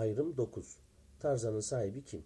Ayrım 9. Tarzan'ın sahibi kim?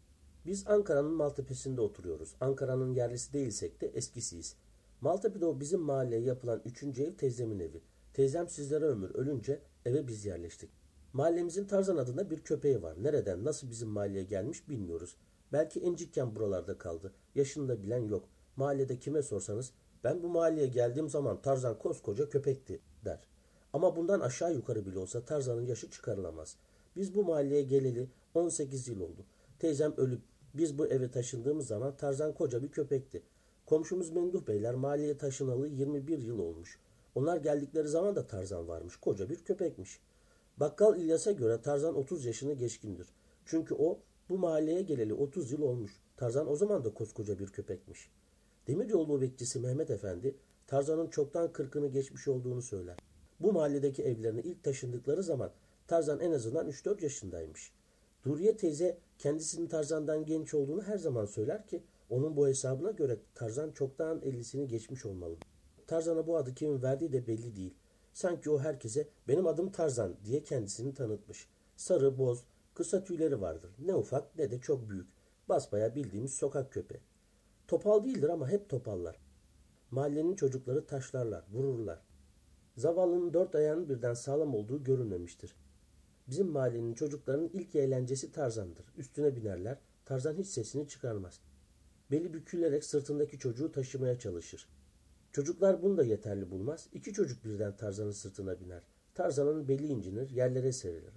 Biz Ankara'nın Maltepe'sinde oturuyoruz. Ankara'nın yerlisi değilsek de eskisiyiz. Maltepe'de o bizim mahalleye yapılan 3. ev teyzemin evi. Teyzem sizlere ömür ölünce eve biz yerleştik. Mahallemizin Tarzan adında bir köpeği var. Nereden nasıl bizim mahalleye gelmiş bilmiyoruz. Belki encikken buralarda kaldı. Yaşını da bilen yok. Mahallede kime sorsanız ben bu mahalleye geldiğim zaman Tarzan koskoca köpekti der. Ama bundan aşağı yukarı bile olsa Tarzan'ın yaşı çıkarılamaz. Biz bu mahalleye geleli 18 yıl oldu. Teyzem ölüp biz bu eve taşındığımız zaman Tarzan koca bir köpekti. Komşumuz Memduh Beyler mahalleye taşınalı 21 yıl olmuş. Onlar geldikleri zaman da Tarzan varmış. Koca bir köpekmiş. Bakkal İlyas'a göre Tarzan 30 yaşını geçkindir. Çünkü o bu mahalleye geleli 30 yıl olmuş. Tarzan o zaman da koskoca bir köpekmiş. Demiryolu bekçisi Mehmet Efendi Tarzan'ın çoktan 40'ını geçmiş olduğunu söyler. Bu mahalledeki evlerine ilk taşındıkları zaman Tarzan en azından 3-4 yaşındaymış. Duriye teyze kendisinin Tarzan'dan genç olduğunu her zaman söyler ki onun bu hesabına göre Tarzan çoktan 50'sini geçmiş olmalı. Tarzan'a bu adı kimin verdiği de belli değil. Sanki o herkese benim adım Tarzan diye kendisini tanıtmış. Sarı, boz, kısa tüyleri vardır. Ne ufak ne de çok büyük. Basbaya bildiğimiz sokak köpeği. Topal değildir ama hep topallar. Mahallenin çocukları taşlarlar, vururlar. Zavallının 4 ayağının birden sağlam olduğu görülmemiştir. Bizim mahallenin çocuklarının ilk eğlencesi Tarzan'dır. Üstüne binerler. Tarzan hiç sesini çıkarmaz. Beli bükülerek sırtındaki çocuğu taşımaya çalışır. Çocuklar bunu da yeterli bulmaz. 2 çocuk birden Tarzan'ın sırtına biner. Tarzan'ın beli incinir, yerlere serilir.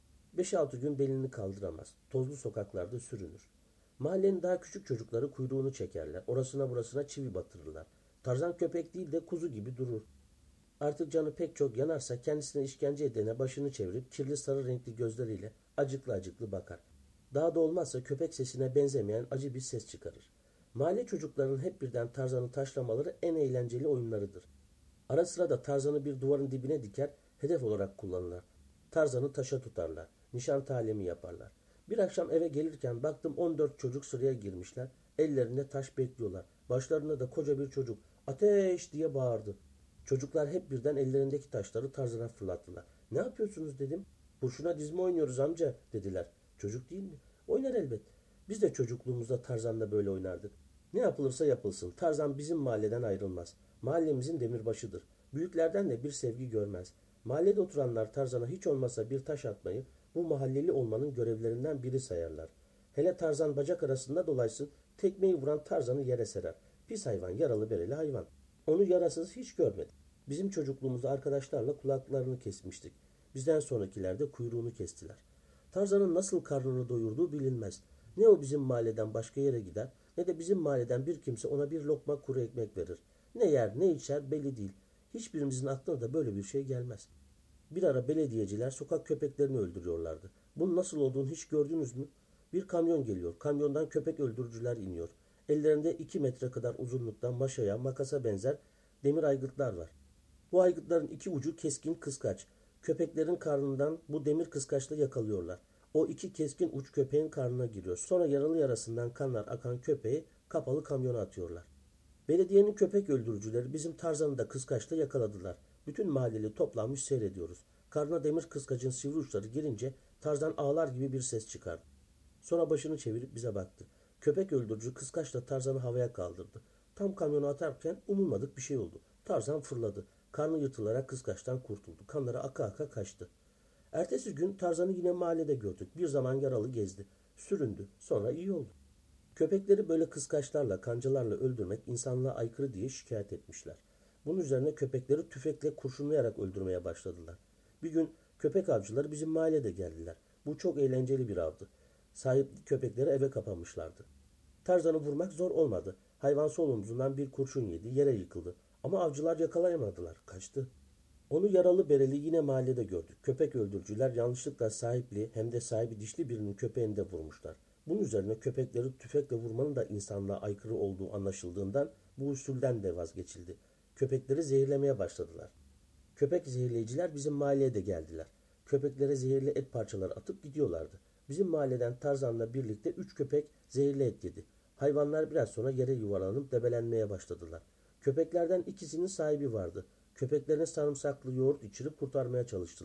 5-6 gün belini kaldıramaz. Tozlu sokaklarda sürünür. Mahallenin daha küçük çocukları kuyruğunu çekerler. Orasına burasına çivi batırırlar. Tarzan köpek değil de kuzu gibi durur. Artık canı pek çok yanarsa kendisine işkence edene başını çevirip kirli sarı renkli gözleriyle acıklı acıklı bakar. Daha da olmazsa köpek sesine benzemeyen acı bir ses çıkarır. Mahalle çocuklarının hep birden Tarzan'ı taşlamaları en eğlenceli oyunlarıdır. Ara sıra da Tarzan'ı bir duvarın dibine diker, hedef olarak kullanırlar. Tarzan'ı taşa tutarlar, nişan talimi yaparlar. Bir akşam eve gelirken baktım 14 çocuk sıraya girmişler, ellerinde taş bekliyorlar. Başlarında da koca bir çocuk, ateş diye bağırdı. Çocuklar hep birden ellerindeki taşları Tarzan'a fırlattılar. Ne yapıyorsunuz dedim. Kurşuna dizme oynuyoruz amca dediler. Çocuk değil mi? Oynar elbet. Biz de çocukluğumuzda Tarzan'la böyle oynardık. Ne yapılırsa yapılsın. Tarzan bizim mahalleden ayrılmaz. Mahallemizin demirbaşıdır. Büyüklerden de bir sevgi görmez. Mahallede oturanlar Tarzan'a hiç olmazsa bir taş atmayı bu mahalleli olmanın görevlerinden biri sayarlar. Hele Tarzan bacak arasında dolaysın, tekmeyi vuran Tarzan'ı yere serer. Pis hayvan, yaralı bereli hayvan. Onu yarasız hiç görmedim. Bizim çocukluğumuzda arkadaşlarla kulaklarını kesmiştik. Bizden sonrakiler de kuyruğunu kestiler. Tarzan'ın nasıl karnını doyurduğu bilinmez. Ne o bizim mahalleden başka yere gider ne de bizim mahalleden bir kimse ona bir lokma kuru ekmek verir. Ne yer ne içer belli değil. Hiçbirimizin aklına da böyle bir şey gelmez. Bir ara belediyeciler sokak köpeklerini öldürüyorlardı. Bunun nasıl olduğunu hiç gördünüz mü? Bir kamyon geliyor. Kamyondan köpek öldürücüler iniyor. Ellerinde 2 metre kadar uzunlukta maşaya, makasa benzer demir aygıtlar var. Bu aygıtların iki ucu keskin kıskaç. Köpeklerin karnından bu demir kıskaçla yakalıyorlar. O iki keskin uç köpeğin karnına giriyor. Sonra yaralı yarasından kanlar akan köpeği kapalı kamyona atıyorlar. Belediyenin köpek öldürücüleri bizim Tarzan'ı da kıskaçla yakaladılar. Bütün mahalleli toplanmış seyrediyoruz. Karnına demir kıskacın sivri uçları girince Tarzan ağlar gibi bir ses çıkardı. Sonra başını çevirip bize baktı. Köpek öldürücü kıskaçla Tarzan'ı havaya kaldırdı. Tam kamyona atarken umulmadık bir şey oldu. Tarzan fırladı. Karnı yırtılarak kıskaçtan kurtuldu. Kanları aka aka kaçtı. Ertesi gün Tarzan'ı yine mahallede gördük. Bir zaman yaralı gezdi. Süründü. Sonra iyi oldu. Köpekleri böyle kıskaçlarla, kancalarla öldürmek insanlığa aykırı diye şikayet etmişler. Bunun üzerine köpekleri tüfekle kurşunlayarak öldürmeye başladılar. Bir gün köpek avcıları bizim mahallede geldiler. Bu çok eğlenceli bir avdı. Sahipli köpekleri eve kapamışlardı. Tarzan'ı vurmak zor olmadı. Hayvan sol omzundan bir kurşun yedi, yere yıkıldı. Ama avcılar yakalayamadılar, kaçtı. Onu yaralı bereli yine mahallede gördük. Köpek öldürücüler yanlışlıkla sahipli hem de sahibi dişli birinin köpeğini de vurmuşlar. Bunun üzerine köpekleri tüfekle vurmanın da insanlığa aykırı olduğu anlaşıldığından bu usulden de vazgeçildi. Köpekleri zehirlemeye başladılar. Köpek zehirleyiciler bizim mahalleye de geldiler. Köpeklere zehirli et parçaları atıp gidiyorlardı. Bizim mahalleden Tarzan'la birlikte 3 köpek zehirli et yedi. Hayvanlar biraz sonra yere yuvarlanıp debelenmeye başladılar. Köpeklerden ikisinin sahibi vardı. Köpeklerine sarımsaklı yoğurt içirip kurtarmaya çalıştılar.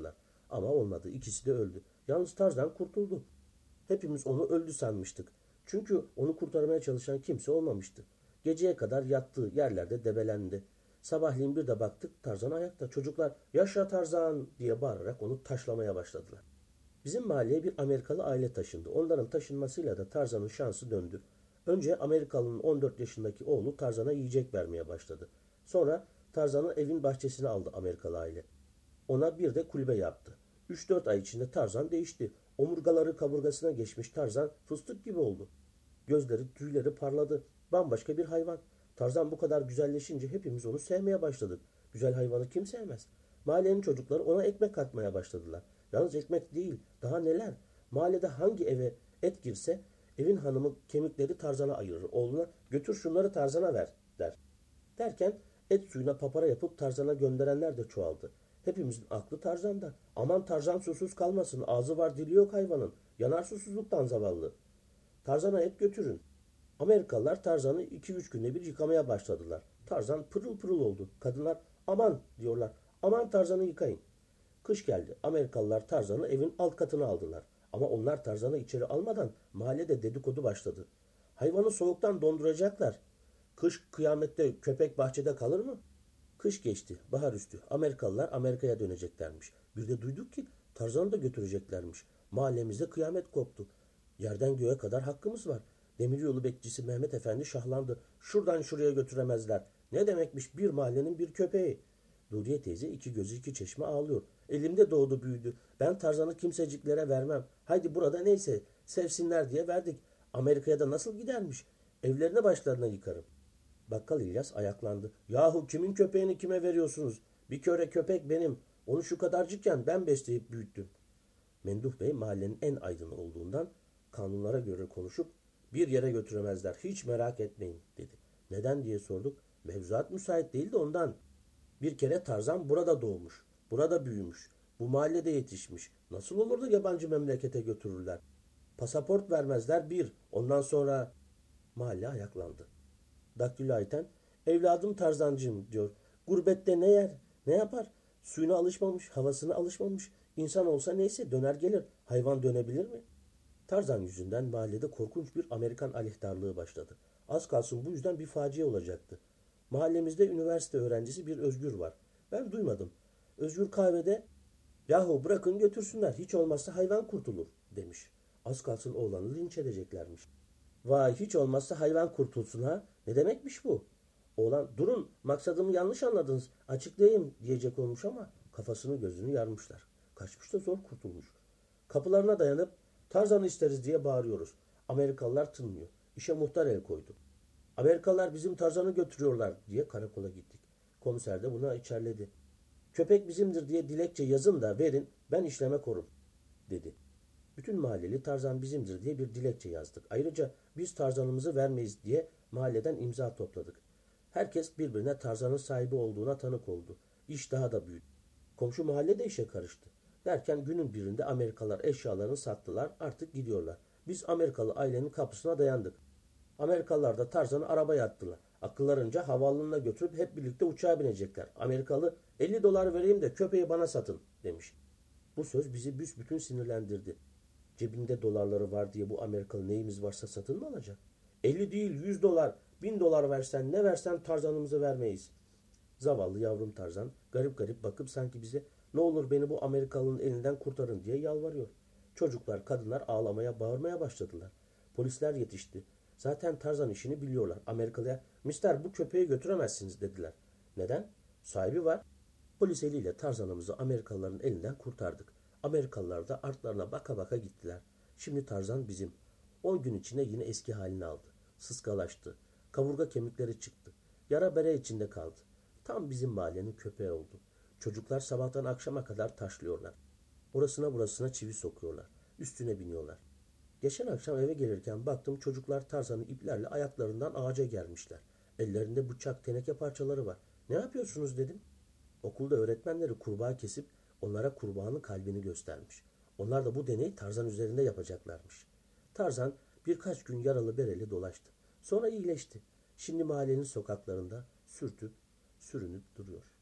Ama olmadı. İkisi de öldü. Yalnız Tarzan kurtuldu. Hepimiz onu öldü sanmıştık. Çünkü onu kurtarmaya çalışan kimse olmamıştı. Geceye kadar yattığı yerlerde debelendi. Sabahleyin bir de baktık Tarzan ayakta. Çocuklar "Yaşa Tarzan!" diye bağırarak onu taşlamaya başladılar. Bizim mahalleye bir Amerikalı aile taşındı. Onların taşınmasıyla da Tarzan'ın şansı döndü. Önce Amerikalı'nın 14 yaşındaki oğlu Tarzan'a yiyecek vermeye başladı. Sonra Tarzan'ı evin bahçesine aldı Amerikalı aile. Ona bir de kulübe yaptı. 3-4 ay içinde Tarzan değişti. Omurgaları kaburgasına geçmiş Tarzan fıstık gibi oldu. Gözleri, tüyleri parladı. Bambaşka bir hayvan. Tarzan bu kadar güzelleşince hepimiz onu sevmeye başladık. Güzel hayvanı kim sevmez? Mahallenin çocukları ona ekmek katmaya başladılar. Yalnız ekmek değil, daha neler? Mahallede hangi eve et girse evin hanımı kemikleri Tarzan'a ayırır. Oğluna "Götür şunları Tarzan'a ver" der. Derken et suyuna papara yapıp Tarzan'a gönderenler de çoğaldı. Hepimizin aklı Tarzan'da. Aman Tarzan susuz kalmasın. Ağzı var dili yok hayvanın. Yanar susuzluktan zavallı. Tarzan'a et götürün. Amerikalılar Tarzan'ı 2-3 günde bir yıkamaya başladılar. Tarzan pırıl pırıl oldu. Kadınlar "Aman" diyorlar. "Aman Tarzan'ı yıkayın." Kış geldi. Amerikalılar Tarzan'ı evin alt katına aldılar. Ama onlar Tarzan'ı içeri almadan mahallede dedikodu başladı. Hayvanı soğuktan donduracaklar. Kış kıyamette köpek bahçede kalır mı? Kış geçti. Bahar üstü. Amerikalılar Amerika'ya döneceklermiş. Bir de duyduk ki Tarzan'ı da götüreceklermiş. Mahallemizde kıyamet koptu. Yerden göğe kadar hakkımız var. Demiryolu bekçisi Mehmet Efendi şahlandı. "Şuradan şuraya götüremezler. Ne demekmiş bir mahallenin bir köpeği?" Nuriye teyze iki gözü iki çeşme ağlıyor. "Elimde doğdu büyüdü. Ben Tarzan'ı kimseciklere vermem. Haydi burada neyse sevsinler diye verdik. Amerika'ya da nasıl gidermiş? Evlerine başlarına yıkarım." Bakkal İlyas ayaklandı. "Yahu kimin köpeğini kime veriyorsunuz? Bir köre köpek benim. Onu şu kadarcıkken ben besleyip büyüttüm." Memduh Bey mahallenin en aydını olduğundan kanunlara göre konuşup "Bir yere götüremezler. Hiç merak etmeyin" dedi. "Neden?" diye sorduk. "Mevzuat müsait değil de ondan. Bir kere Tarzan burada doğmuş. Burada büyümüş. Bu mahallede yetişmiş. Nasıl olur da yabancı memlekete götürürler? Pasaport vermezler bir. Ondan sonra..." Mahalle ayaklandı. Daktilo Ayten "Evladım Tarzancığım" diyor. "Gurbette ne yer, ne yapar? Suyuna alışmamış, havasına alışmamış. İnsan olsa neyse döner gelir. Hayvan dönebilir mi?" Tarzan yüzünden mahallede korkunç bir Amerikan aleyhtarlığı başladı. Az kalsın bu yüzden bir facia olacaktı. Mahallemizde üniversite öğrencisi bir Özgür var. Ben duymadım. Özgür kahvede "Yahu bırakın götürsünler, hiç olmazsa hayvan kurtulur" demiş. Az kalsın oğlanı linç edeceklermiş. "Vay, hiç olmazsa hayvan kurtulsun ha? Ne demekmiş bu?" Oğlan "Durun, maksadımı yanlış anladınız, açıklayayım" diyecek olmuş ama kafasını gözünü yarmışlar. Kaçmış da zor kurtulmuş. Kapılarına dayanıp "Tarzan'ı isteriz" diye bağırıyoruz. Amerikalılar tınmıyor. İşe muhtar el koydu. "Amerikalılar bizim Tarzan'ı götürüyorlar" diye karakola gittik. Komiser de buna içerledi. "Köpek bizimdir diye dilekçe yazın da verin, ben işleme korum" dedi. Bütün mahalleli Tarzan bizimdir diye bir dilekçe yazdık. Ayrıca biz Tarzan'ımızı vermeyiz diye mahalleden imza topladık. Herkes birbirine Tarzan'ın sahibi olduğuna tanık oldu. İş daha da büyüdü. Komşu mahalle de işe karıştı. Derken günün birinde Amerikalılar eşyalarını sattılar, artık gidiyorlar. Biz Amerikalı ailenin kapısına dayandık. Amerikalılar da Tarzan'ı arabaya attılar. Akıllarınca havaalanına götürüp hep birlikte uçağa binecekler. Amerikalı $50 vereyim de köpeği bana satın demiş. Bu söz bizi büsbütün sinirlendirdi. Cebinde dolarları var diye bu Amerikalı neyimiz varsa satın mı alacak? 50 değil, $100, $1000 versen ne versen Tarzan'ımızı vermeyiz. Zavallı yavrum Tarzan garip garip bakıp sanki bize "Ne olur beni bu Amerikalının elinden kurtarın" diye yalvarıyor. Çocuklar, kadınlar ağlamaya, bağırmaya başladılar. Polisler yetişti. Zaten Tarzan işini biliyorlar. Amerikalıya "Mister, bu köpeği götüremezsiniz" dediler. Neden? Sahibi var. Polis eliyle Tarzan'ımızı Amerikalıların elinden kurtardık. Amerikalılar da artlarına baka baka gittiler. Şimdi Tarzan bizim. 10 gün içinde yine eski halini aldı. Sıskalaştı. Kaburga kemikleri çıktı. Yara bere içinde kaldı. Tam bizim mahallenin köpeği oldu. Çocuklar sabahtan akşama kadar taşlıyorlar. Orasına burasına çivi sokuyorlar. Üstüne biniyorlar. Geçen akşam eve gelirken baktım çocuklar Tarzan'ı iplerle ayaklarından ağaca germişler. Ellerinde bıçak, teneke parçaları var. "Ne yapıyorsunuz?" dedim. Okulda öğretmenleri kurbağa kesip onlara kurbağanın kalbini göstermiş. Onlar da bu deneyi Tarzan üzerinde yapacaklarmış. Tarzan birkaç gün yaralı bereli dolaştı. Sonra iyileşti. Şimdi mahallenin sokaklarında sürtüp sürünüp duruyor.